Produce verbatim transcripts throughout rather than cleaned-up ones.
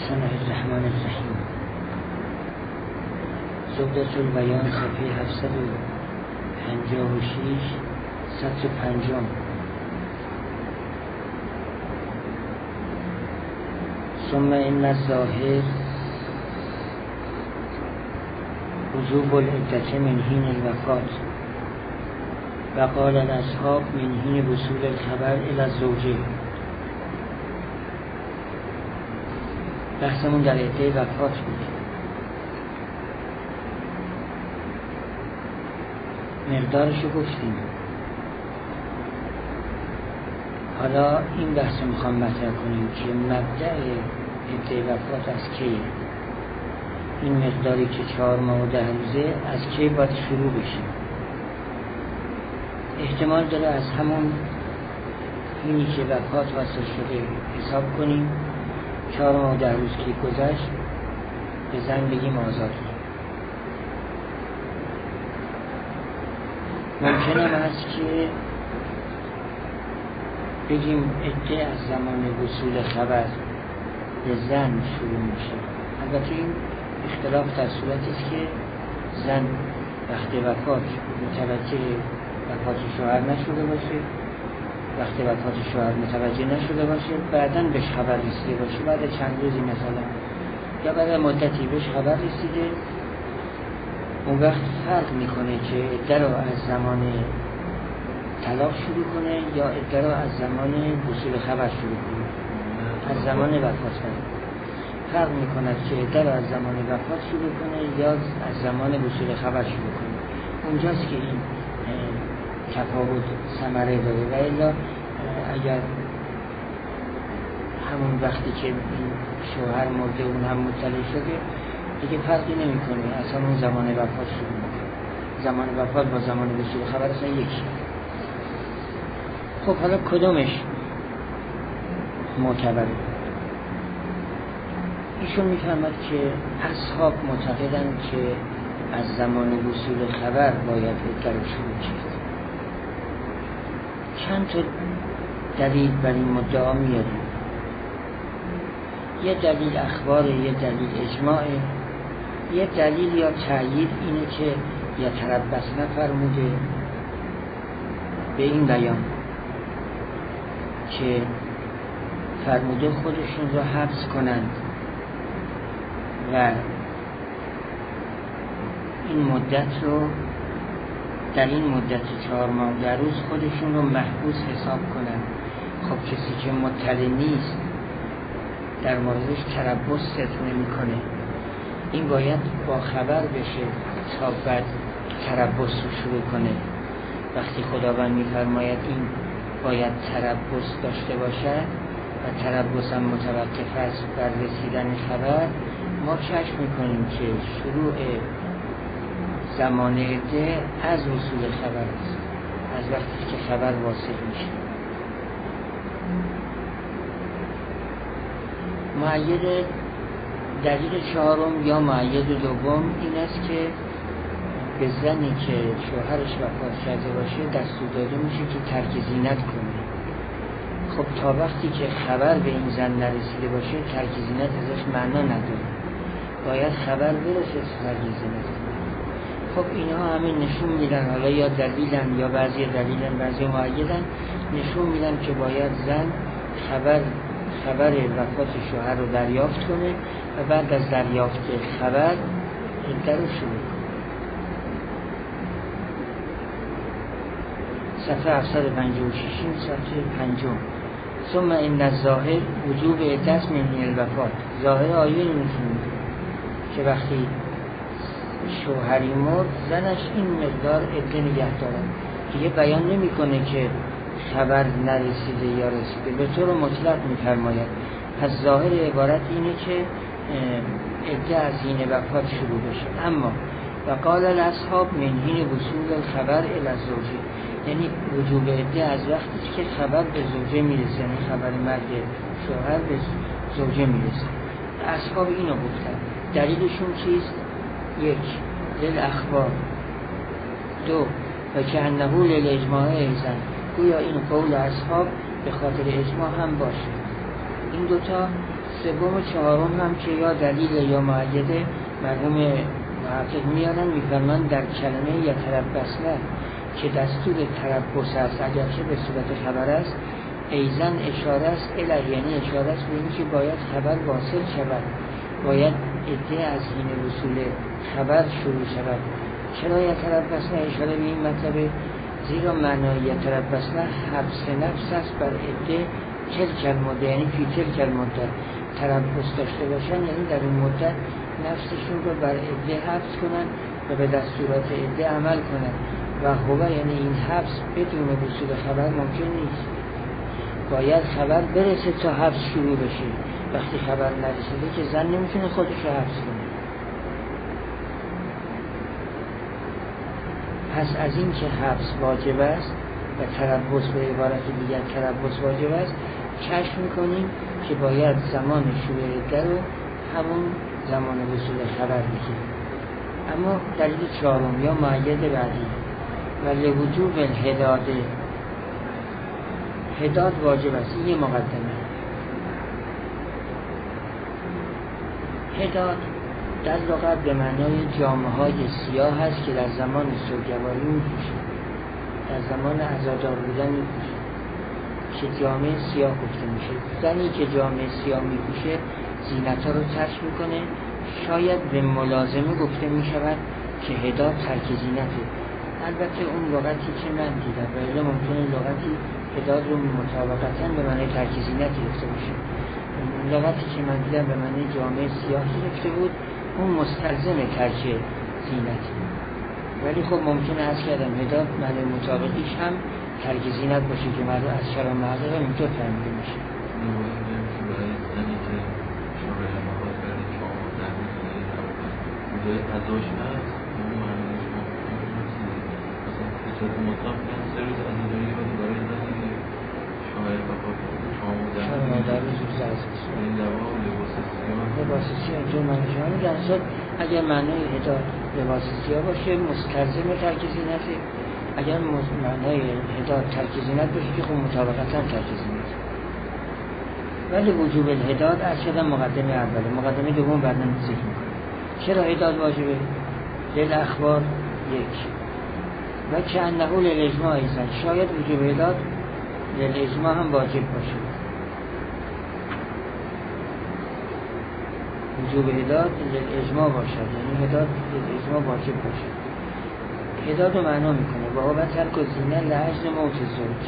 بسم الله الرحمن الرحیم. زبدة البیان صفحه هفتصد و پنجاه و شش سطر پنجم. ثم ان الظاهر وجوب العدة من حین الوفاة و قال الاصحاب من حین وصول الخبر الی الزوجه. بحثمون در عده وفات بود. مقدارشو گفتیم. حالا این بحث میخوام مطرح کنیم که مبدأ عده وفات از کیه؟ این مقداری که چهار ماه و ده روزه از کی باید شروع بشه؟ احتمال داره از همون اینی که وفات حاصل شده حساب کنیم. چهار ماه و ده روز که گذشت به زن بگیم آزاد. ممکن هم هست که بگیم عده از زمان وصول خبر به زن شروع میشه. البته این اختلاف در صورتی است که زن وقت وفات متوجه وفات شوهر نشده باشه، وقت وفات شوهر متوجه نشده باشه، بعداً بهش خبر رسیده باشه، بعد چند روزی مثلا یا بعد مدتی بهش خبر رسیده. اون وقت فرق میکنه که عده رو از زمان طلاق شروع کنه یا عده رو از زمان وصول خبر شروع کنه. از زمان وفات کنه فرق میکنه که عده رو از زمان وفات شروع کنه یا از زمان وصول خبر شروع کنه. اونجاست که این تفاوت ثمره داره. و الا اگر همون وقتی که این شوهر مرده اون هم مطلع شده دیگه فرقی نمی کنه، اصلا اون زمان وفات شروع میکنه. زمان وفات با زمان وصول خبر اصلا یکی. خب حالا کدومش معتبره؟ ایشون میفهمد که اصحاب معتقدن که از زمان وصول خبر باید عده رو شروع کرد. چند تا دلیل بر این مدعا میاریم. یه دلیل اخبار، یه دلیل اجماع، یه دلیل یا تأیید اینه که یا تربص نفرموده به این بیان که فرموده خودشون رو حبس کنند و این مدت رو در این مدت چهار ماه در روز خودشون رو محبوس حساب کنند. خب کسی که مطلع نیست در موردش تربص صدق نمی کنه. این باید با خبر بشه تا بعد تربص رو شروع کنه. وقتی خداوند می‌فرماید این باید تربص داشته باشد و تربص هم متوقف است بر رسیدن خبر، ما کشف میکنیم که شروع زمان عده از وصول خبر است، از وقتی که خبر واصل میشه. مؤید دلیل چهارم یا مؤید دوم این است که به زنی که شوهرش وفات کرده باشه دستور داده میشه که ترک زینت کنه. خب تا وقتی که خبر به این زن نرسیده باشه ترک زینت ازش معنا نداره، باید خبر برسه ترک زینت کنه. خب اینها همین نشون میدن، حالا یا دلیلن یا بعضی دلیلن بعضی مؤیدن، نشون میدن که باید زن خبر خبر وفات شوهر رو دریافت کنه و بعد از دریافت خبر عده رو شروع کنه. صفحه هفتصد و پنجاه و شش صفحه پنجم. ثم ان الظاهر وجوب عدة من حین الوفات. ظاهر آیه نشون میده که وقتی شوهری مرد زنش این مقدار عده نگه دارن. دیگه بیان نمیکنه که خبر نرسیده یا رسیده، به طور مطلق میفرماید. پس ظاهر عبارت اینه که عده از حین وفات شروع بشه. اما و قال الاصحاب من حین وصول الخبر الی الزوجه، یعنی وجوب عده از وقتی که خبر به زوجه میرسه، یعنی خبر مرگ شوهر به زوجه میرسه. اصحاب اینو گفتن. دلیلشون چیست؟ یک، للاخبار. دو، و که انه للاجماع ایضا، گویا این قول اصحاب به خاطر اجماع هم باشه. این دوتا. سوم و چهارم هم که یا دلیل یا معیده مرحوم محقق میارن، میفرمان در کلمه یا تربصنا که دستور تربص است اگرچه به صورت خبر است، ایزن اشاره است الیه، یعنی اشاره است به اینکه باید خبر واصل شود، باید عده از حین وصول خبر شروع شود. چرا یا تربصنا اشاره به این مطلب؟ زیرا معنای یا تربصنا حبس نفس است بر عده تلک المده، یعنی فی تلک المده تربص داشته باشن، یعنی در این مدت نفسشون رو بر عده حبس کنن و به دستورات عده عمل کنن. و هو یعنی این حبس بدون وصول خبر ممکن نیست، باید خبر برسه تا حبس شروع بشه. وقتی خبر نرسیده که زن نمیتونه خودش رو حبس کنه. پس از این که حبس واجب است و تربص به عبارت دیگر تربص واجب است، کشف میکنیم که باید زمان شروع عده رو همون زمان وصول خبر بگیریم. اما دلیل چهارم یا معید بعدی و لوجوب الهداد، هداد واجب است. این یه مقدمه. هداد در لغت به معنای جامه های سیاه هست که در زمان سوگواری می‌پوشن، در زمان عزادار بودن می‌پوشن که جامه سیاه گفته میشه. زنی که جامه سیاه می‌پوشه زینت‌ها رو ترک میکنه. شاید به ملازمه گفته میشود که هداد ترک زینته. البته اون لغتی که من دیدم و الا ممکنه لغتی هداد رو مطابقتاً به معنی ترک زینت گرفته باشه. لغتی که من دیدم به معنی جامعه سیاه گرفته بود، اون مستلزم ترک زینت. ولی خب ممکنه از کردم هداد معنی مطابقیش هم ترک زینت باشه که مرد از شرام معقیقه اینطور فهمیده میشه. ازاش هست اون معنیش مثلا فیصد مطلب کنم سه روز از اداری شد برای زنی شاعر بخواد شما در روز روز از این دوا لباس سیاه لباس سیاه اینجور معنیش همه در صورت اگر معنی هداد لباس سیاه باشه مستلزم ترک زینته، اگر معنی هداد ترک زینت باشه که خب مطابقتا ترک زینت. ولی وجوب الهداد از شدن مقدمه اوله، مقدمه دوم بعدن ذکر میکنه. چرا هداد واجبه؟ لیل اخبار یک و که انه للاجماع ایزن، شاید وجوب هداد للاجماع هم واجب باشه. وجوب هداد للاجماع باشد، یعنی هداد للاجماع واجب باشه. هداد رو معنا میکنه و هو ترک زینه لعجل موت زوج.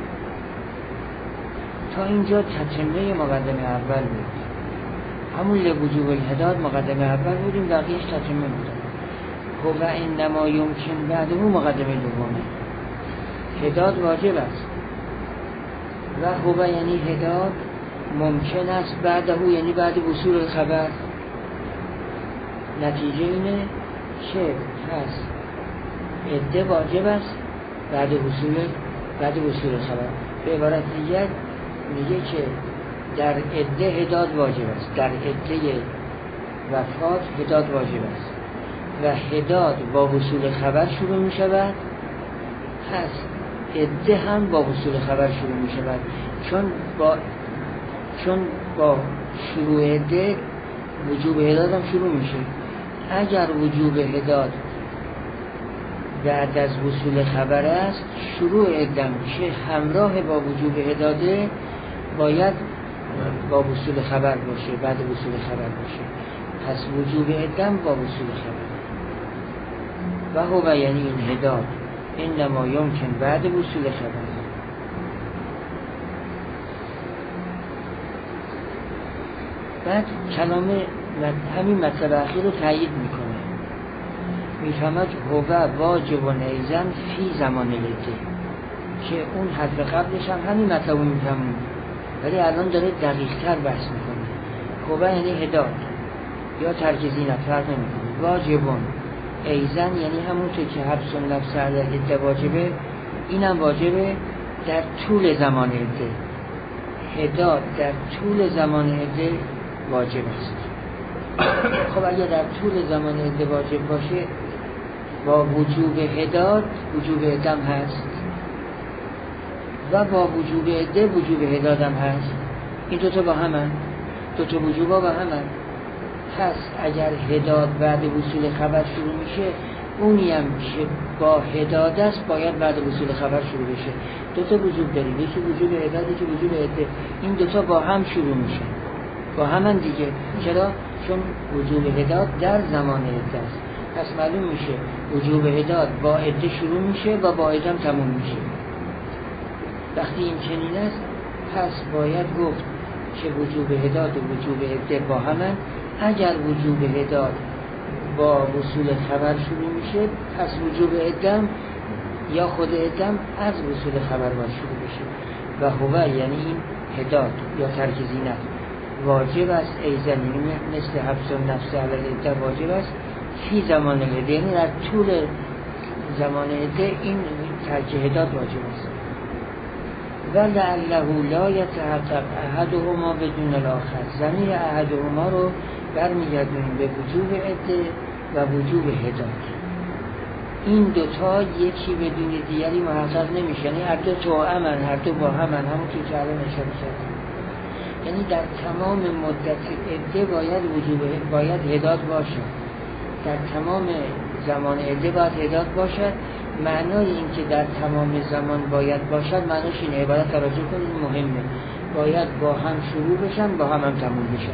تا اینجا تتمه مقدمه اول بود. همون لوجوب الهداد مقدمه اول بودیم، بقیهش تتمه بودن. هو انما یمکن بعد اون مقدمه دومه. هداد واجب است و هو یعنی هداد ممکن است بعد او یعنی بعد وصول خبر. نتیجه اینه که پس عده واجب است بعد وصول بعد وصول خبر. به عبارت دیگر میگه که در عده هداد واجب است، در عده وفات هداد واجب است و هداد با وصول خبر شروع می شود، پس عده هم با وصول خبر شروع می شود. چون با چون با شروع عده وجوب هداد هم شروع میشه. اگر وجوب هداد بعد از وصول خبر است، شروع عده که همراه با وجوب هداده باید با وصول خبر باشه، بعد وصول خبر باشه. پس وجوب عدم با وصول خبر و هو یعنی این هداد انما یمکن بعد وصول خبر. بعد کلام همین مطلب اخیر رو تایید میکنه، میفهمد هو واجب و نیزن فی زمان العده، که اون حرف قبلش هم همین مطلب رو میفهمون، ولی الان داره دقیق تر بحث میکنه. هو یعنی هداد یا ترک زینت فرق نمیکنه. واجبون ایزن یعنی همونطور که حبس النفس علی العده واجبه، اینم واجبه در طول زمان عده. هداد در طول زمان عده واجب است. خب اگر در طول زمان عده واجب باشه، با وجوب هداد وجوب عدم هست و با وجوب عده وجوب هداد هم هست. این دوتا با همن، دوتا وجوبا با همن. پس اگر هداد بعد وصول خبر شروع میشه، اونی هم که با هداد است باید بعد وصول خبر شروع بشه. دوتا وجوب داریم، یکی وجوب هداد، یکی وجوب عده. این دوتا با هم شروع میشه، با همن دیگه. چرا؟ چون وجوب هداد در زمان عده است. پس معلوم میشه وجوب هداد با عده شروع میشه و با عده هم تموم میشه. وقتی این چنین است، پس باید گفت که وجوب هداد و وجوب عده با همن. اگر وجوب هداد با وصول خبر شروع میشه، پس وجوب عدم یا خود عدم از وصول خبر باید شروع بشه. و هو یعنی این هداد یا ترک زینت واجب است، ایزن مثل حبس النفس علی العده واجب است فی زمان العده، یعنی در طول زمان عده این ترک هداد واجب است. ولعله لا یتحقق احدهما بدون الاخر. ضمیر احدهما رو برمیگردونیم به وجوب عده و وجوب هداد. این دوتا یکی بدون دیگری محقق نمیشه، یعنی هر دو توأمن، هر دو با همن، همون که الان اشاره کردیم. یعنی در تمام مدت عده باید وجوب باید هداد باشد، در تمام زمان عده باید هداد باشد. معنای این که در تمام زمان باید باشد معناش اینه، عبارت توجه کنید مهمه، باید با هم شروع بشن، با هم هم تموم بشن.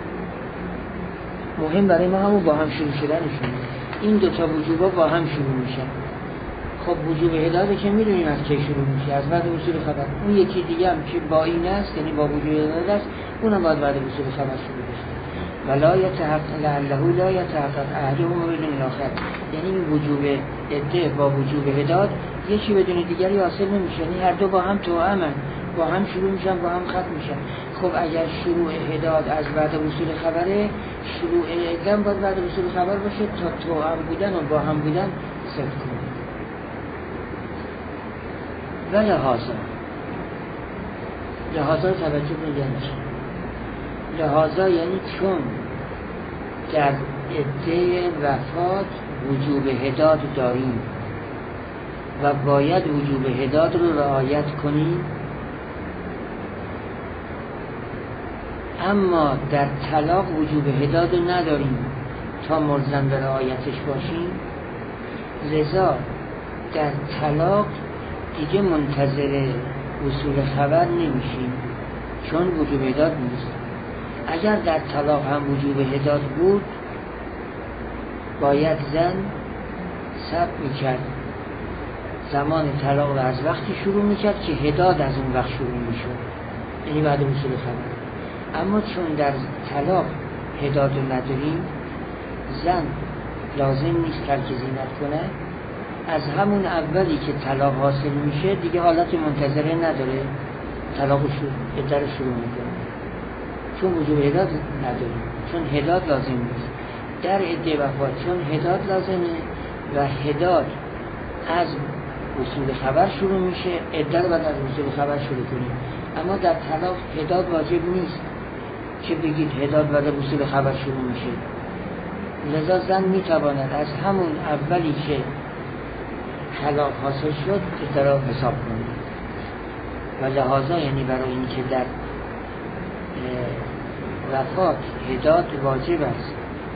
مهم برای ما همون با هم شروع شدنشون. این دوتا وجوبا با هم شروع میشن. خب وجوب هداده که میدونیم از کی شروع میشه، از بعد وصول خبر. اون یکی دیگه هم که با این است، یعنی با وجوب هداده است، اونم باید بعد وصول خبر شروع بشه. ولا یتحقق لعله لا یتحقق احدهما بدون الاخر. یعنی این وجوب عده با وجوب هداد یکی بدون دیگری حاصل نمیشه، یعنی هر دو با هم توأمن، با هم شروع میشن، با هم ختم میشن. خب اگر شروع هداد از بعد وصول خبره، شروع عدم باید بعد وصول خبر باشه تا توأم بودن و با هم بودن صدق کنه. و لحاظا لحاظا توجه نگنش لحاظا یعنی چون در عده وفات وجوب هداد داریم و باید وجوب هداد رو رعایت کنیم، اما در طلاق وجوب هداد رو نداریم تا ملزم به رعایتش باشیم، لذا در طلاق دیگه منتظر وصول خبر نمیشیم چون وجوب هداد نیست. اگر در طلاق هم وجوب هداد بود، باید زن صبر میکرد، زمان طلاق رو از وقتی شروع میکرد که هداد از اون وقت شروع میشد، یعنی بعد وصول خبر. اما چون در طلاق هداد رو نداریم، زن لازم نیست ترک زینت کنه، از همون اولی که طلاق حاصل میشه دیگه حالت منتظره نداره، طلاق شروع اداره شروع میکنه، چون وجوب هداد نداریم، چون هداد لازم نیست. در عده وفات چون هداد لازمه و هداد از وصول خبر شروع میشه، عده رو بعد از وصول خبر شروع کنیم. اما در طلاق هداد واجب نیست که بگید هداد بعد از وصول خبر شروع میشه، لذا زن میتواند از همون اولی که طلاق حاصل شد اداره حساب کنه. و لحاظا یعنی برای این که در وفات هداد واجب است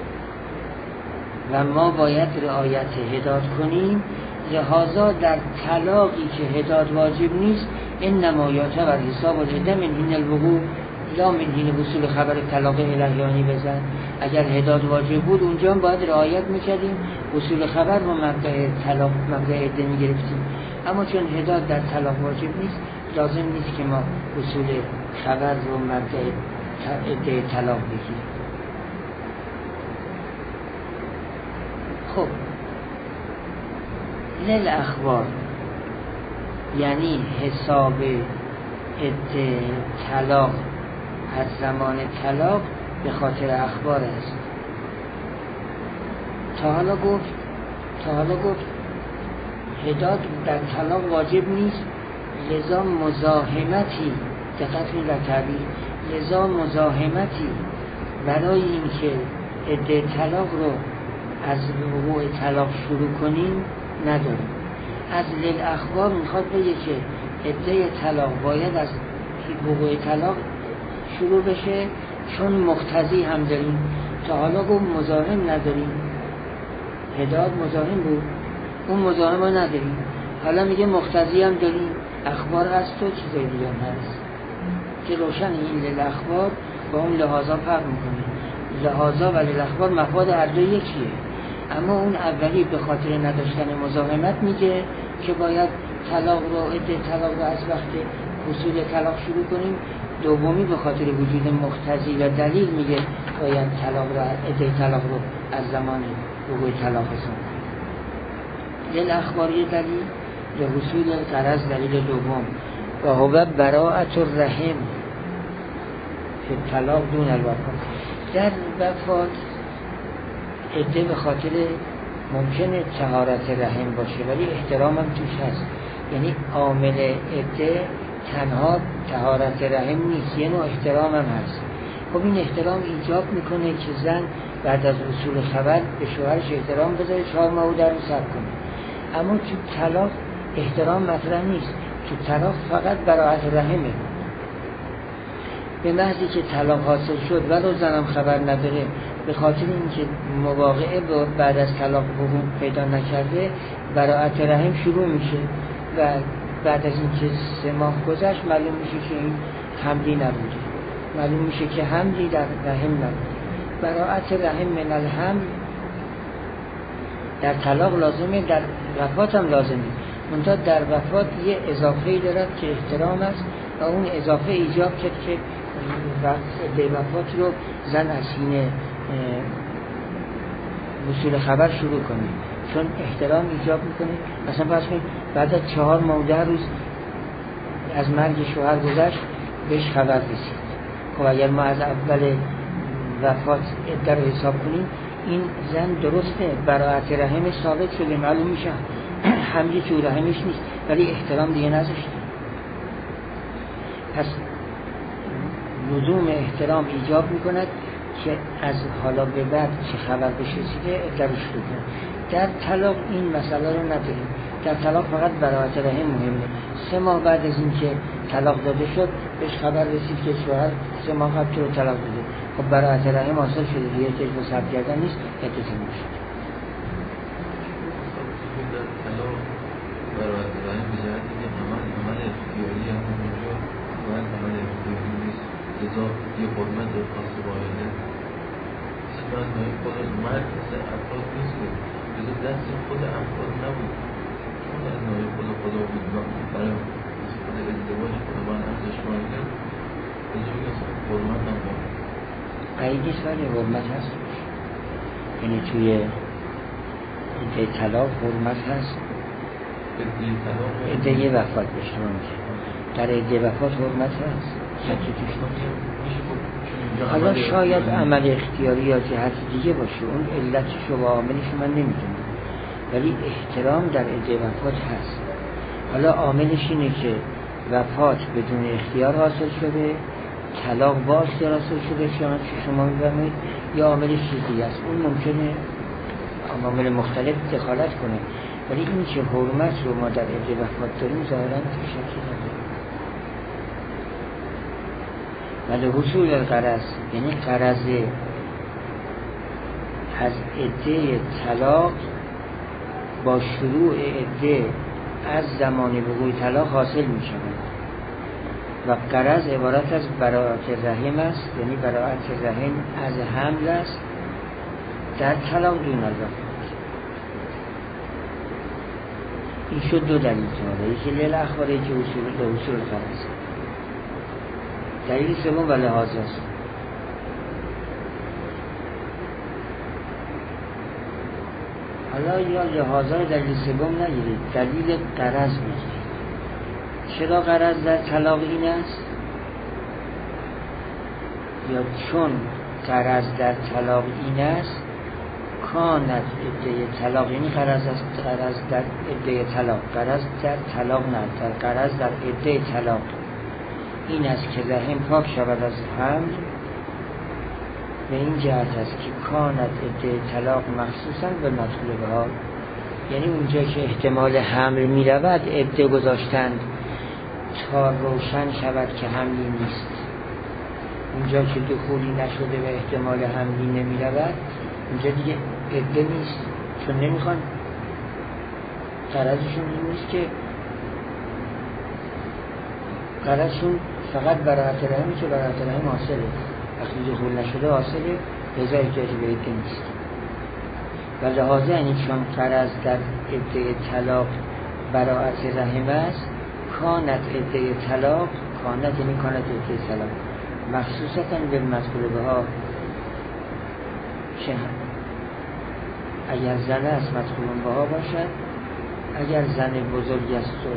و ما باید رعایت هداد کنیم، لحاظا در طلاقی که هداد واجب نیست، این نمایات و حساب العده من حین الوقوع لا من حین وصول خبر طلاق الهیانی بزن. اگر هداد واجب بود اونجا هم باید رعایت میکردیم، وصول خبر رو مبدأ طلاق مبدأ عده میگرفتیم. اما چون هداد در طلاق واجب نیست، لازم نیست که ما وصول خبر رو مبدأ عده طلاق بگیریم. خب لیل اخبار یعنی حساب عده طلاق از زمان طلاق به خاطر اخبار است. تا حالا گفت تا حالا گفت هداد در طلاق واجب نیست، لذا مزاحمتی، دقت کنید در تعبیر، لذا مزاحمتی برای این که عده طلاق رو از وقوع طلاق شروع کنیم نداریم. از لیل اخبار میخواد بگه که عده طلاق باید از وقوع طلاق شروع بشه، چون مقتضی هم داریم، تا حالا گفت مزاحم نداریم، هدایت مزاحم بود، اون مزاحم رو نداریم، حالا میگه مقتضی هم داریم، اخبار هست و چیزای دیگه هم هست که روشن این الاخبار با اون لحاظا فرق میکنه. لحاظا و الاخبار مفاد هر دو یکیه، اما اون اولی به خاطر نداشتن مزاحمت میگه که باید طلاق رو عده طلاق رو از وقت حصول طلاق شروع کنیم، دومی به خاطر وجود مقتضی و دلیل میگه باید طلاق رو عده طلاق رو از زمان وقوع طلاق حساب کنیم. الاخبار یه دلیل، لحصول غرض دلیل دوم، و هو براءت الرحم فی الطلاق دون الوفات. در وفات عده به خاطر ممکنه طهارت رحم باشه ولی احترام هم توش هست، یعنی عامل عده تنها طهارت رحم نیست، یه نوع احترام هم هست. خب این احترام ایجاب میکنه که زن بعد از وصول خبر به شوهرش احترام بذاره، چهار ماه در رو صبر کنه. اما تو طلاق احترام مطرح نیست، تو طلاق فقط براءت رحمه. به محضی که طلاق حاصل شد ولو زنم خبر نداره، به خاطر اینکه مواقعه بعد از طلاق وقوع پیدا نکرده، براءت رحم شروع میشه و بعد از اینکه سه ماه گذشت معلوم میشه که این حملی نبوده، معلوم میشه که حملی در رحم نبوده. براءت رحم من الحمل در طلاق لازمه، در وفات هم لازمه، منتها در وفات یه اضافه‌ای دارد که احترام است و اون اضافه ایجاب کرد که عده وفات رو زن از حین وصول خبر شروع کنه، چون احترام ایجاب میکنه. مثلا فرض کنید بعد از چهار ماه ده روز از مرگ شوهر گذشت بهش خبر رسید، خب اگر ما از اول وفات عده رو حساب کنیم، این زن درسته براءت رحمش ثابت شده، معلوم میشه حملی تو رحمش نیست، ولی احترام دیگه نذاشته. پس لزوم احترام ایجاب میکند که از حالا به بعد چه خبر بشه رسیده عده رو شروع کنه. در طلاق این مسئله رو نداریم، در طلاق فقط براءت رحم مهمه. سه ماه بعد از اینکه طلاق داده شد بهش خبر رسید که شوهر سه ماه قبل تو طلاق داده، خب براءت رحم حاصل شده، دیگه که به ثبت کردن نیست، عده تموم شد. براءت رحم به جهتی که عمل عمل اختیاری هم اونجا باید عمل اختیاری نیست، لذا یه حرمت رو خاص باید سپس نایی خود مرد مثل افراد نیست بود، لذا دست خود افراد نبود، چون از نایی خود خدا بود برای خود ازدواج خدا باید ارزش مایده به جوی اصلا حرمت هم باید قیدیش ولی حرمت هست، یعنی توی عده طلاق حرمت هست، عده یه وفات بشه میشه، در عده وفات حرمت هست. حالا شاید عمل اختیاری یا جهت دیگه باشه، اون علتش و عاملش من نمیدونم، ولی احترام در عده وفات هست. حالا عاملش اینه که وفات بدون اختیار حاصل شده، طلاق با اختیار حاصل شده که شما می‌فرمایید، یا عاملش چیز دیگه است، اون ممکنه عوامل مختلف دخالت کنه، ولی این که حرمت رو ما در عده وفات داریم ظاهراً شکی نداریم. ولی حصول الغرض یعنی غرض از عده طلاق با شروع عده از زمان وقوع طلاق حاصل می شود و غرض عبارت از براءت رحم است، یعنی براءت رحم از حمل است در طلاق دون الوفات. این شد دو دلیل جمعه، یکی لیل اخباره که حصول حصول الغرض، دلیل سوم و لحاظ است. حالا یا لحاظای دلیل سوم نگیرید، دلیل غرض بگیرید. چرا غرض در طلاق این است؟ یا چون غرض در طلاق این است، کانت عده طلاق، یعنی غرض است، غرض در عده طلاق، غرض در طلاق نه، در غرض در عده طلاق این است که رحم پاک شود از حمل، به این جهت است که کانت عده طلاق مخصوصا به مدخول بها، یعنی اونجا که احتمال حمل می رود عده گذاشتند تا روشن شود که حملی نیست، اونجا که دخولی نشده و احتمال حملی نمی رود اونجا دیگه عده نیست، چون نمیخوان، غرضشون این نیست که غرضشون فقط براعت رحمی که براعت رحم حاصله، وقتی دخول نشده حاصله، لذا احتیاجی به عده نیست. و لحاظه یعنی چون غرض در عده طلاق براعت رحم است، کانت عده طلاق، کانت یعنی کانت عده طلاق مخصوصتاً به مذکور ها چه اگر زن است مدخولون بها باشد، اگر زن بزرگ است و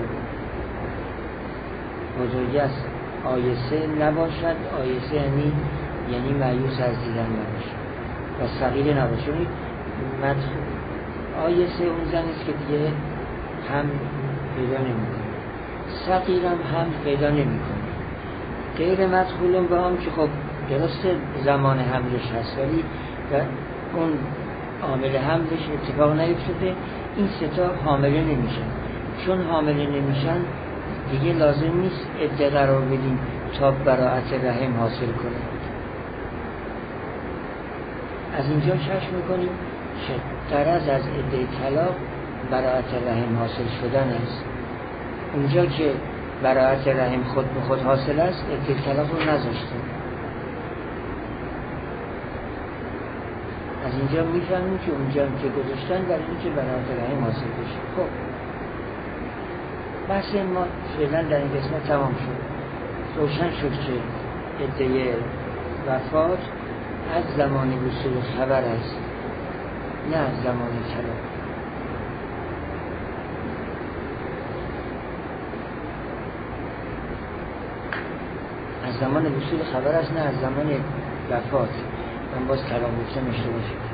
بزرگ است آیسه نباشد، آیسه یعنی یعنی مایوس از دیدن نباشد و صغیر نباشد. مدخول آیسه اون زن است که دیگه هم پیدا نمی کنه، صغیر هم هم پیدا نمی کنه. غیر مدخولون بها هم که خب درسته زمان حملش هست ولی اون عامل حملش اتفاق نیفتاده، این ستا حامله نمیشن. چون حامله نمیشن دیگه لازم نیست عده قرار بدیم تا براعت رحم حاصل کنه. از اینجا چشم میکنیم که غرض از عده طلاق براعت رحم حاصل شدن است. اونجا که براعت رحم خود به خود حاصل است عده طلاق رو نذاشته. از اینجا میفهمیم که اونجا که گذاشتن برای اینکه براعت رحم حاصل بشه. خب بحث ما فعلا در این قسمت تمام شد. روشن شد که عده وفات از زمان وصول خبر است، نه از زمان طلاق. از زمان وصول خبر است، نه از زمان وفات. من باز کلام گفتم اشتباه شد.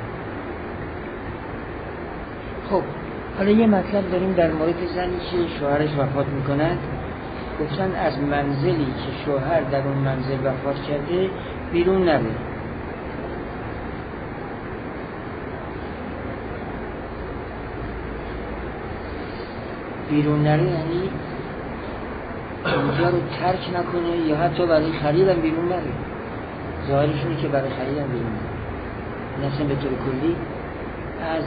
خب حالا یه مطلب داریم در مورد زنی که شوهرش وفات میکند. گفتن از منزلی که شوهر در اون منزل وفات کرده بیرون نره. بیرون نره یعنی اونجا رو ترک نکنه یا حتی برای خریدم بیرون نره. ظاهرش اینه که برای خریدم بیرون نره. این اصلا به طور کلی از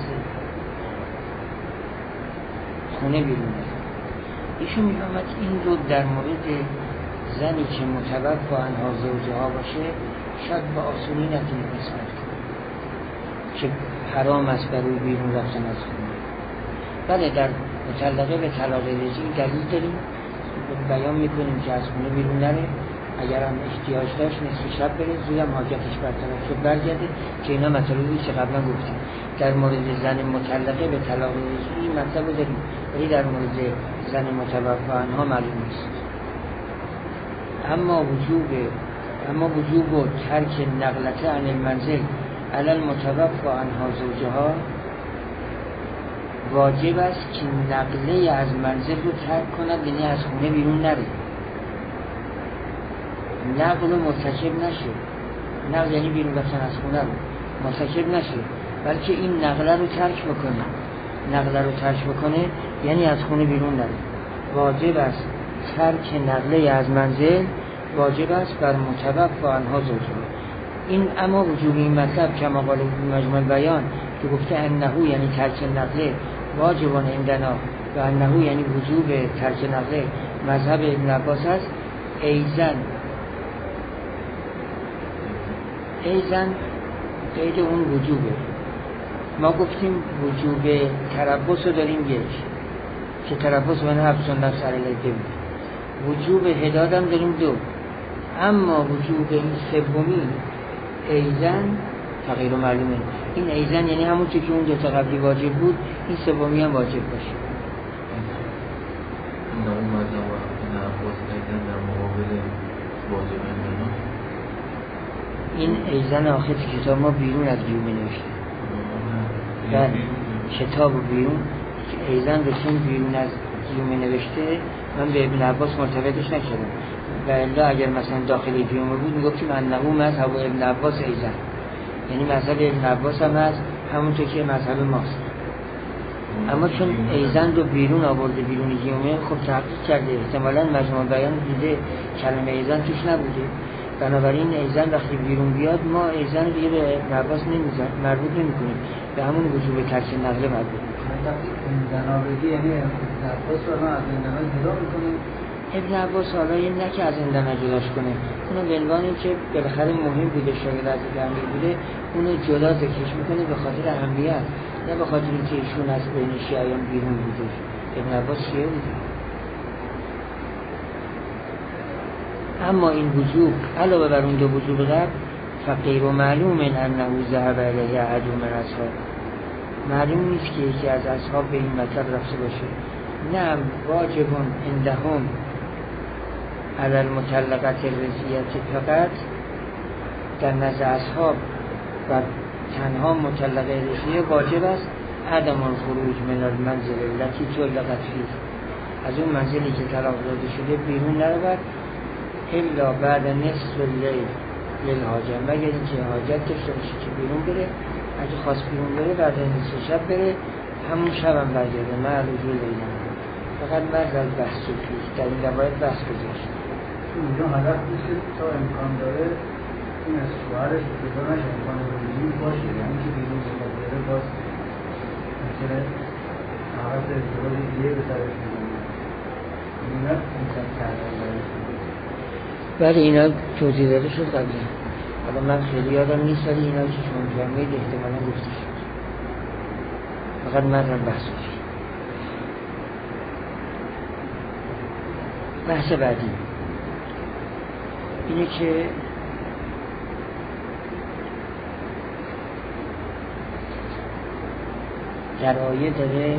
خونه بیرون نره. ایشون میفهمد این رو در مورد زنی که متوفی عنها زوجها باشه شاید با آسونی نتونه قسمت کنه که حرام است برای بیرون رفتن از خونه. بله در مطلقه به طلاق رجعی دلیل داریم، بیان میکنیم که از خونه بیرون نره، اگر هم احتیاج داشت نصف شب بره، زود هم حاجتش برطرف شد برگرده، که اینا مطالبی که قبلا گفتیم. در مورد زن مطلقه به طلاق رجعی مطلب داریم، ولی در مورد زن متوفی عنها معلوم نیست. اما وجوب اما وجوب و ترک نقلته عن المنزل علی المتوفی عنها زوجها واجب است که نقله از منزل رو ترک کند، یعنی از خونه بیرون نره، نقل رو مرتکب نشه. نقل یعنی بیرون رفتن از خونه رو مرتکب نشه، بلکه این نقله رو ترک بکنه. نقله رو ترک بکنه یعنی از خونه بیرون نره. واجب است ترک نقله از منزل، واجب است بر متوفی عنها زوجها. این اما وجوب این مطلب که ما قال مجموع بیان که گفته انه یعنی ترک نقله واجبان عندنا و انه یعنی وجوب ترک نقله مذهب ابن عباس است. ایزن ایزن قید اون وجوبه. ما گفتیم وجوب تربص رو داریم یک که تربص من حبس النفس علی العده بود. وجوب هداد هم داریم دو. اما وجوب این سومی ایزن تغییر معلومه. این ایزن یعنی همون چی که اون دو تا قبلی واجب بود، این سومی هم واجب باشه. این اومد و عباس ایزن در مقابل واجب عندنا. این ایزن آخر کتاب ما بیرون از گیومه نوشته. در کتاب بیرون که ایزن رسون بیرون از گیومه نوشته، من به ابن عباس مرتبطش نکردم. و الا اگر مثلا داخل گیومه بود میگفتیم انه مذهب ابن عباس ایزن، یعنی مذهب ابن عباس هم هست همونطور که مذهب ماست. اما چون ایزن رو بیرون آورده بیرون گیومه، خب تحقیق کرده احتمالاً مجموع بیان دیده کلمه ایزن توش نبوده. بنابراین ایزن وقتی بیرون بیاد ما ایزن دیگه به ابن عباس نمیزن مربوط نمی کنیم، به همون وجوب ترک نقل مربوط میکنیم. زنا بگی یعنی ابن عباس رو ما از زندنا جدا میکنیم. ابن عباس حالا این نه که از زندنا جداش کنه، اونو به عنوان که بالاخره مهم بوده، شاگرد امیر بوده، اونو جدا ذکرش میکنه به خاطر اهمیت، نه به خاطر اینکه ایشون از بین شیعیان بیرون بوده. ابن عباس شیعه بوده. اما این وجوب علاوه بر اون دو وجوب قبل فغیر و معلوم انه ذهب الیه احد من اصحاب، معلوم نیست که یکی از اصحاب به این مطلب رفته باشه. نه واجب عندهم علی المطلقه الرزیه، فقط در نزد اصحاب و تنها مطلقه رزیه واجب است عدم الخروج من المنزل التي طلقت فيه، از اون منزلی که طلاق داده شده بیرون نرود الا بعد نصف اللیل للحاجه، مگر اینکه حاجت داشته باشه که بیرون بره. اگه خواست بیرون بره بعد نصف شب بره، همون شب هم برگرده. من رجوع لیلم فقط مرد از بحث صوفی در این روایت بحث گذاشت. اونجا هدف نیست تا امکان داره این از شوهرش جدا نشه، امکان روزی باشه، یعنی که بیرون بخواد بره باز مثلا حالت ازدواج دیگه به سرش میزنه. اینا امکان کردن داره. بله اینا توضیح داده شد قبلی. حالا من خیلی یادم نیست، ولی اینا که شما جامعه احتمالا گفته شد. فقط من را بحث شد. بحث بعدی اینه که در آیه داره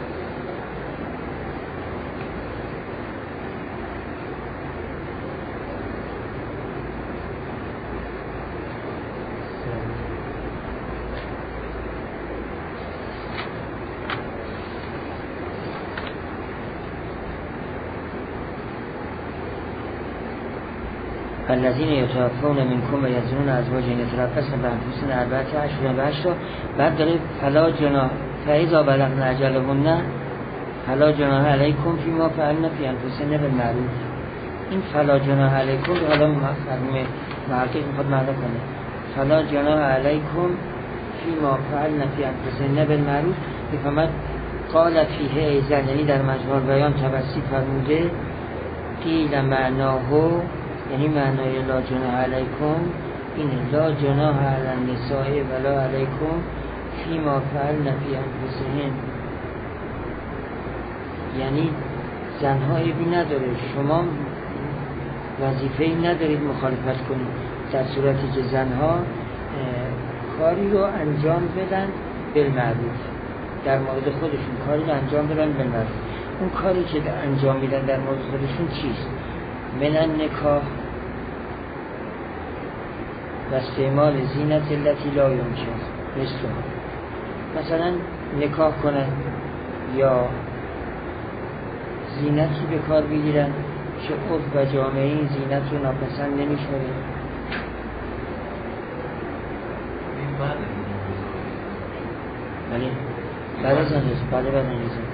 الذين يتوفون منكم ويذرون ازواجا يتربصن بانفسهن اربعة اشهر و عشرا، بعد داره فلا جناح فاذا بلغن اجلهن فلا جناح علیکم فیما فعلن فی انفسهن بالمعروف. این فلا جناح علیکم حالا مرحوم محقق میخواد معنی کنه فلا جناح علیکم فیما فعلن فی انفسهن بالمعروف، بفهمد قالت فیه ایزن، یعنی در مجموع بیان توسط فرموده قیل معناه، یعنی معنای لا جناح علیکم اینه لا جناح علی النساء ولا علیکم فیما فعلن فی انفسهن، یعنی زنها عیبی نداره، شما وظیفه‌ای ندارید مخالفت کنید در صورتی که زنها کاری رو انجام بدن بالمعروف، در مورد خودشون کاری رو انجام بدن بالمعروف. اون کاری که انجام میدن در مورد خودشون چیست؟ من النکاح و استعمال زینت التي لا یمکن، مثل مثلا نکاح کنن یا زینتی به کار بگیرن که عرف و جامعه این زینت رو ناپسند نمی‌شمره. این بعد ولی بعد از آن نیست، بعد بعد از نیست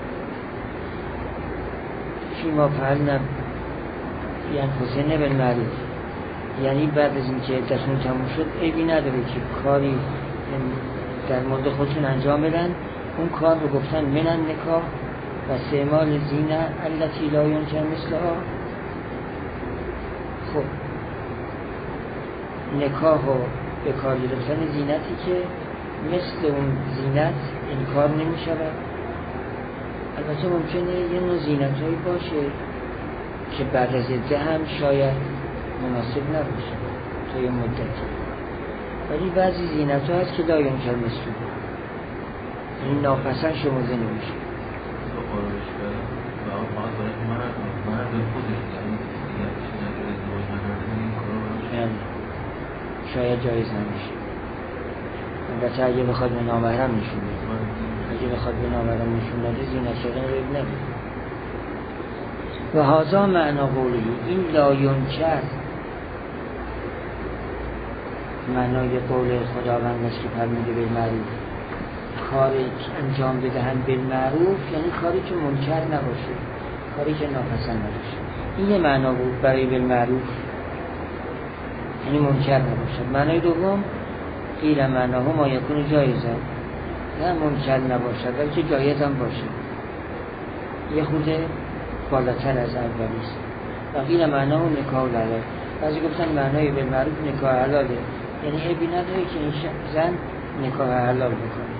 فیما فعلن فی انفسهن بالمعروف، یعنی بعد از اینکه عدتشون تموم شد عیبی نداره که کاری در مورد خودشون انجام بدن. اون کار رو گفتن من النکاح و استعمال زینه التي لا یمکن مثلها. خب نکاح و به کار گرفتن زینتی که مثل اون زینت این کار نمی شود. البته ممکنه یه نوع زینت هایی باشه که بعد از عده هم شاید مناسب نباشه تا یه مدتی، ولی بعضی زینت ها هست که لا یمکن مثل این ناپسند شمرده نمیشه. قرارش کرد و آن فقط برای مرد مرد خودش یعنی دیگرش نداره ازدواج نکردن این کار رو براش شاید جایز نمیشه. البته اگه بخواد به نامحرم نشون بده، اگه بخواد به نامحرم نشون بده زینت شدن رو نمیده. و هذا معنا قولی، این لا ینکر معنای قول خداوند است که فرموده بالمعروف، کاری انجام بدهن بالمعروف یعنی کاری که منکر نباشه، کاری که ناپسند نباشه. این یه معنا بود برای بالمعروف. یعنی منکر نباشد. معنای دوم قیل معناه ما یکون جایزه، نه منکر نباشد بلکه جایز هم باشد، یه خود بالاتر از اولی است. و قیل معناه نکاح حلال، بعضی گفتن معنای بالمعروف نکاح حلاله، یعنی عیبی نداره که این زن نکاح حلال بکنه.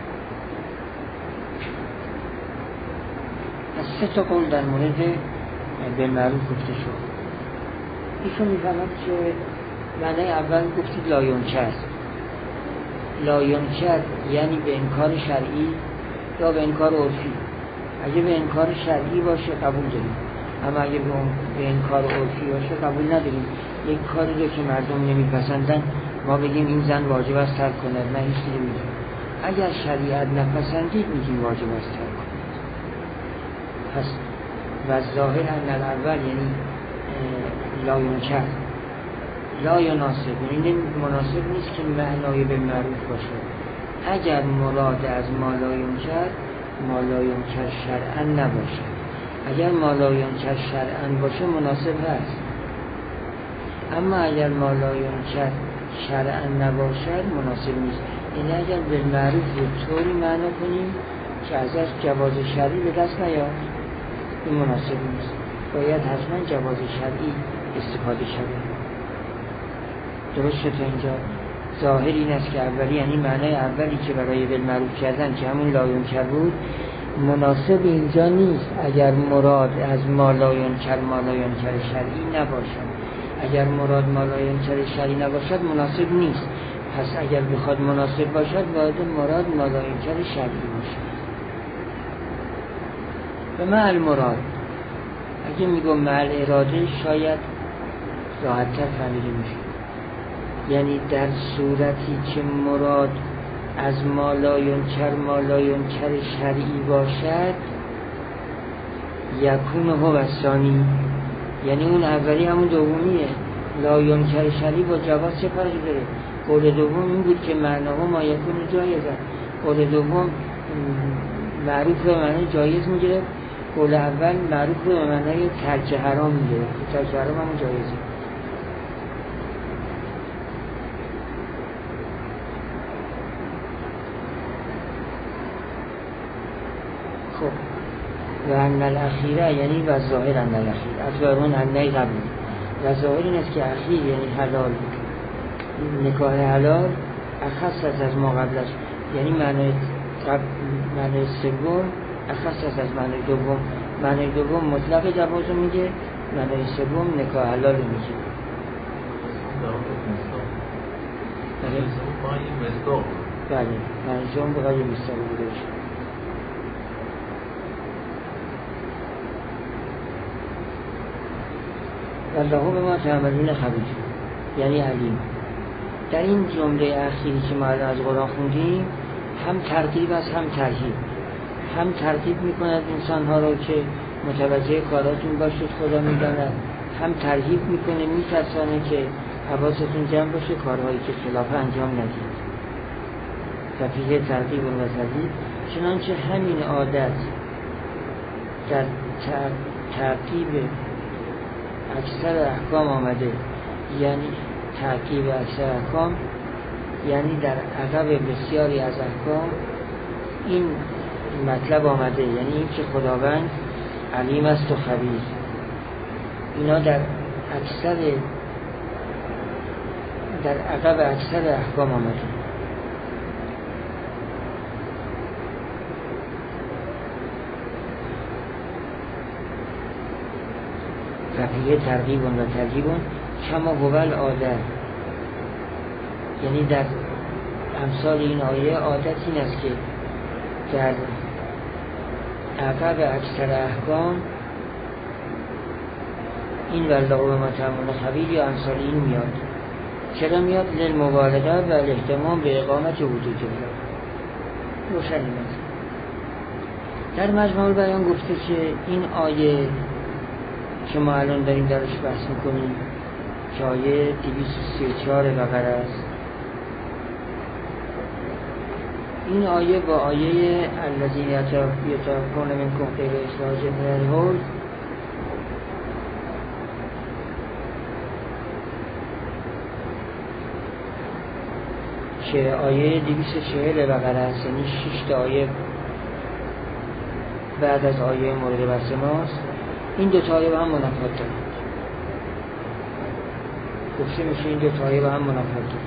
از سه تا قول در مورد بالمعروف گفته شد. ایشون میفهمد که معنای اول گفتید لایونکر، لایونکر یعنی به انکار شرعی یا به انکار عرفی. اگه به انکار شرعی باشه قبول داریم، اما اگه به انکار عرفی باشه قبول نداریم. یک کاری رو که مردم نمیپسندن ما بگیم این زن واجب است ترک کند، نه هیچ چیزی نمیگیم. اگر شریعت نپسندید میگیم واجب است ترک کند. پس و ظاهر ان الاول یعنی لا ینکر لا یناسب، یعنی مناسب نیست که معنای به معروف باشه. اگر مراد از ما لا ینکر ما لا ینکر شرعا نباشه، اگر ما لا ینکر شرعا باشه مناسب هست. اما اگر ما لا ینکر شرعا نباشد مناسب نیست. یعنی اگر به معروف رو طوری معنا کنیم که ازش جواز شرعی به دست نیاد، این مناسب نیست. باید حتما جواز شرعی استفاده شده. درست شد اینجا؟ ظاهر این است که اولی یعنی معنای اولی که برای بالمعروف کردن که همون لا ینکر بود مناسب اینجا نیست اگر مراد از ما لا ینکر ما لا ینکر شرعی نباشد. اگر مراد ما لا ینکر شرعی نباشد مناسب نیست. پس اگر بخواد مناسب باشد باید مراد ما لا ینکر شرعی باشد. و مع المراد اگه میگم مع الاراده شاید راحت‌تر فهمیده میشه. یعنی در صورتی که مراد از ما لا ینکر ما لا ینکر شرعی باشد یکون هو الثانی، یعنی اون اولی همون دومیه. لا ینکر شرعی با جواز چه فرقی داره؟ قول دوم این بود که معناه ما یکون جایزه، قول دوم معروف به معنی جایز میگیره، قول اول معروف به معنی ترک حرام میگیره، ترک حرام همون جایزه. خب و ان الاخیره یعنی و ظاهر ان الاخیر اخبارون انهی قبل و ظاهر این است که اخیر یعنی حلال، نکاح حلال اخص است از ما قبلش، یعنی معنی معنی سوم اخص است از معنی دوم. معنی دوم مطلق جواز میگه، معنی سوم نکاح حلال میگه. بله معنی سوم بقای مستقل بوده باشه. والله به ما تعملون خبیر یعنی علیم. در این جمله اخیری که ما از قرآن خوندیم هم ترغیب است هم ترهیب. هم ترغیب میکند انسانها رو که متوجه کاراتون باشید خدا میداند، هم ترهیب میکنه میترسانه که حواستون جمع باشه کارهایی که خلاف انجام ندید. ففیه ترغیب و ترهیب، چنانچه همین عادت در ترتیب اکثر احکام آمده، یعنی تعقیب اکثر احکام یعنی در عقب بسیاری از احکام این مطلب آمده، یعنی این که خداوند علیم است و خبیر. اینا در اکثر در عقب اکثر احکام آمده. فقیه ترغیب و ترهیب کما هو العاده، یعنی در امثال این آیه عادت این است که در عقب اکثر احکام این والله و ما تعملون خبیر یا امثال این میاد. چرا میاد؟ للمبالغه و الاهتمام به اقامت وجود جمله. روشن است. در مجموع البیان گفته که این آیه که ما الان داریم درش بحث میکنیم که آیه دویست و سی و چهار بقره است، این آیه با آیه الذین یتوفون منکم غیر اخراج من الحول که آیه دویست و چهل بقره هست، یعنی شش تا آیه بعد از آیه مورد بحث ماست، این دو تا آیه با هم منافات داره. گفته میشه این دو تا آیه با هم منافات داره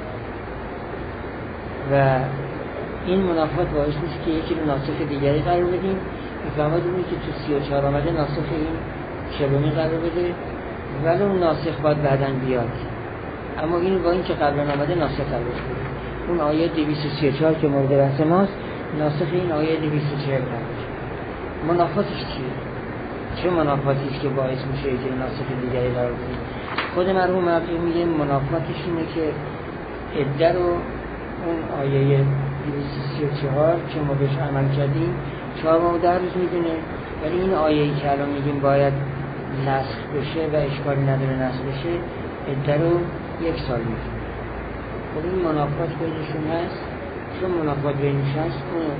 و این منافات باعث نیست که یکی رو ناسخ دیگری قرار بدیم. میفهمد اونی که تو سی و چهار آمده ناسخ این شبمی قرار بده، ولی اون ناسخ باید بعداً بیاد، اما این با این که قبلا آمده ناسخ قرار بده. اون آیه دویست و سی و چهار که مورد بحث ماست ناسخ این آیه دویست و چهل قرار بده. منافاتش چیه؟ چه منافاتی است که باعث میشه که ناسخ دیگری قرار بده؟ خود مرحوم مرقی میگه منافاتش اینه که عده رو اون آیه دویست و سی و چهار که ما بهش عمل کردیم چهار ماه و ده روز میدونه، ولی این آیه‌ای که الان میگیم باید نسخ بشه و اشکالی نداره نسخ بشه، عده رو یک سال میدونه. خب این منافات بینشون هست، چون منافات بینش هست اون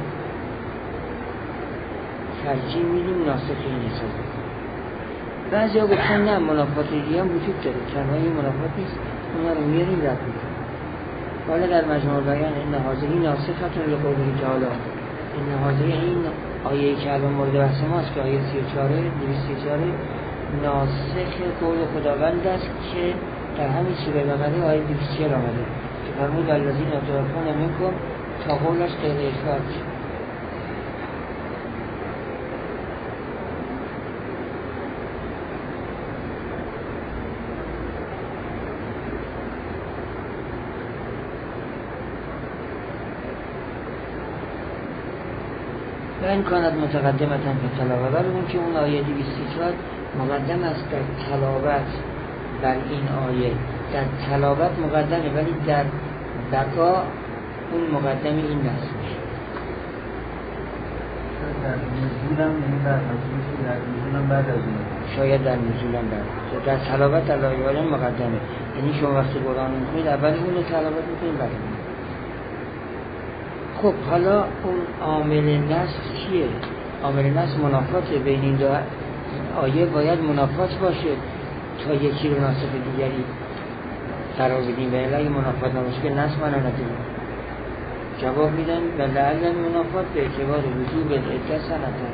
ترجیح میدیم ناسخ این حساب. بعضی ها گفتن نه منافات دیگه هم وجود داره، تنها این منافات نیست، اونا رو میاریم رد میکنیم. حالا در مجموع بیان این هذه ناسختون لقوله تعالی، این هذه این آیه که الان مورد بحث ماست که آیه سی و چهار دویست و سی و چهار ناسخ قول خداوند است که در همین سوره بقره آیه دویست و چهل آمده که فرمود الذین یتوفون منکم تا قولش غیر اخراج. و این کانت متقدمتن به تلاوه، ولی اون که اون آیه دویست و چهار مقدم است در تلاوت بر این آیه، در تلاوت مقدمه ولی در بقا اون مقدم این نصف میشه. در نزولم یعنی در نزولش در نزولم بعد از اون شاید در نزولم بعد در تلاوت در آیه مقدمه، یعنی شما وقتی قرآن میخونید اول اون تلاوت میکنید بعد. خب حالا اون عامل نسخ چیه؟ عامل نسخ منافات بین این دو آیه باید منافات باشه تا یکی رو ناسخ دیگری قرار بدیم، ولی اگه منافات نباشه که نسخ معنا نداره. جواب میدن و لعل منافات به اعتبار وجوب العده سنتن،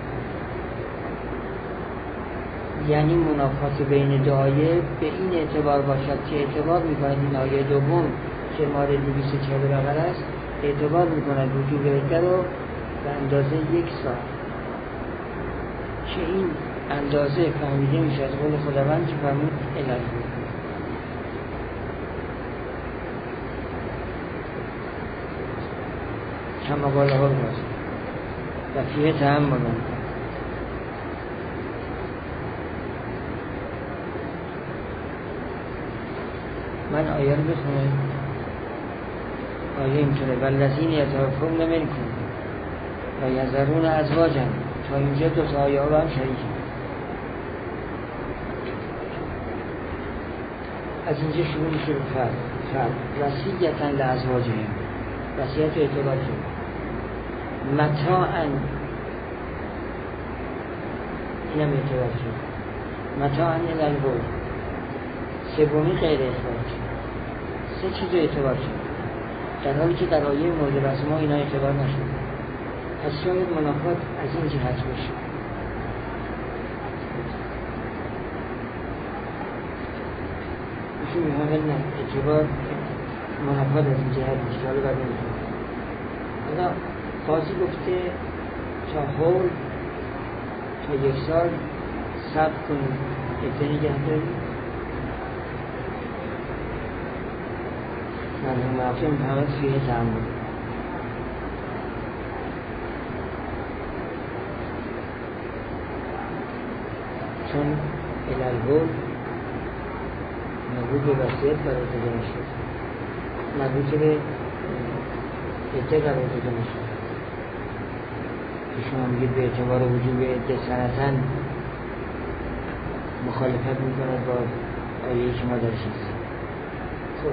یعنی منافات بین دو آیه به این اعتبار باشد که اعتبار میکنه این آیه دوم که مورد دویست و چهل بقره است اعتبار میکنه وجوب عده رو به اندازه یک سال، که این اندازه فهمیده میشه از قول خداوند که فرمود علت بود. کما قال ها باز و فیه تأمل. من آیه رو بخونم. آیه اینطوره والذین یتوفون منکم و یذرون ازواجا، تا اینجا دو تا آیه ها با هم شریکه. از اینجا شروع میشه به فرق فرق وصیتا لازواجهم، وصیت اعتبار شد متاعا، اینم اعتبار شد متاعا الالبول، سومی غیر اخراج، سه چیز اعتبار شد، در حالی که در آیه مورد بحث ما اینا اعتبار نشد. پس شاید منافات از این جهت باشه. ایشون می‌فهمد نه اعتبار منافات از این جهت باشه. حالا بعد نمی‌فهمد. حالا قاضی گفته تا حول تا یک سال صبر کنید، عده نگه دارید. مرحوم معصوم می‌فهمد فیه تأمل. چون الالبول مربوط به وصیت قرار داده نشد، مربوط به عده قرار داده نشد. شما میگید به اعتبار وجوب عده سنتن مخالفت میکند با آیه‌ای که ما درش هستیم. خب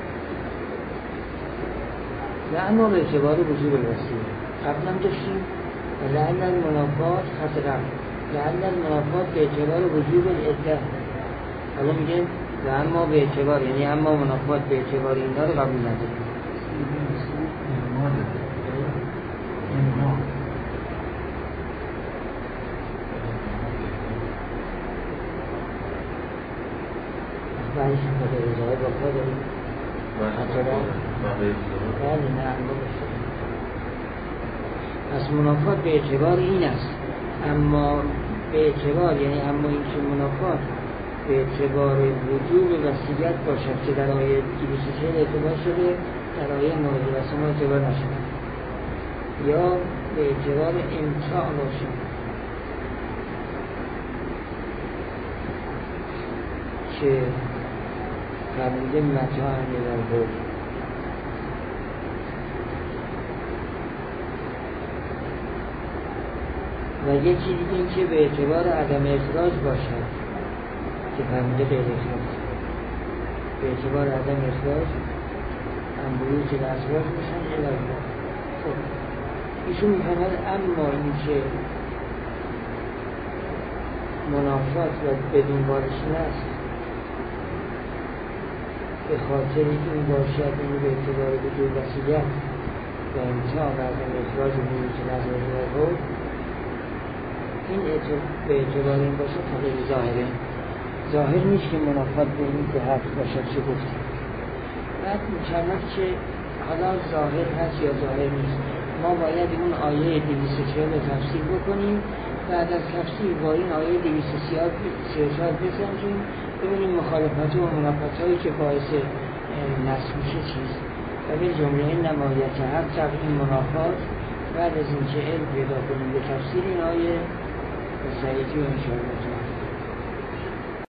و اما به اعتبار وجوب الوصیه قبلا داشتیم و لعل المنافات خط قبل لعل المنافات به اعتبار وجوب العده، حالا میگه و اما به اعتبار، یعنی اما منافات به اعتبار اینا رو قبول نداریم. امما داره امما بعدش خود رضای با خود داریم بله نه اما پس منافات به اعتبار این است، اما به اعتبار یعنی اما این که منافات به اعتبار وجوب وصیت باشد که در آیه دویست و چهل اعتبار شده، در آیه نود و سه اعتبار نشده، یا به اعتبار امتاع باشد که فرموده متاع می‌دارد. و یکی دیگه این که به اعتبار عدم اخراج باشد که فرموده غیر اخراج، به اعتبار عدم اخراج انبویی که در اخراج باشن علاج باشن. خب ایشون میفرماید اما این که منافات و بدون بارش است به خاطر این باشد این به اعتبار وجود وصیت و امتاع و عدم اخراج انبویی که در اخراج بود، این به اعتبار این باشد تغییر ظاهره، ظاهر نیست که منافات به این که حرف باشد چه گفتیم. بعد می‌شود که حالا ظاهر هست یا ظاهر نیست، ما باید اون آیه دویست و چهل تفسیر بکنیم، بعد از تفسیر با این آیه دویست و سی و چهار بسنجیم ببینیم مخالفت و منافات هایی که باعث نسل میشه چیست و به جمله نمایت حق طبع این منافات. بعد از این که علم پیدا کنیم به تفسیر این آیه و سعیدی و انشاءالله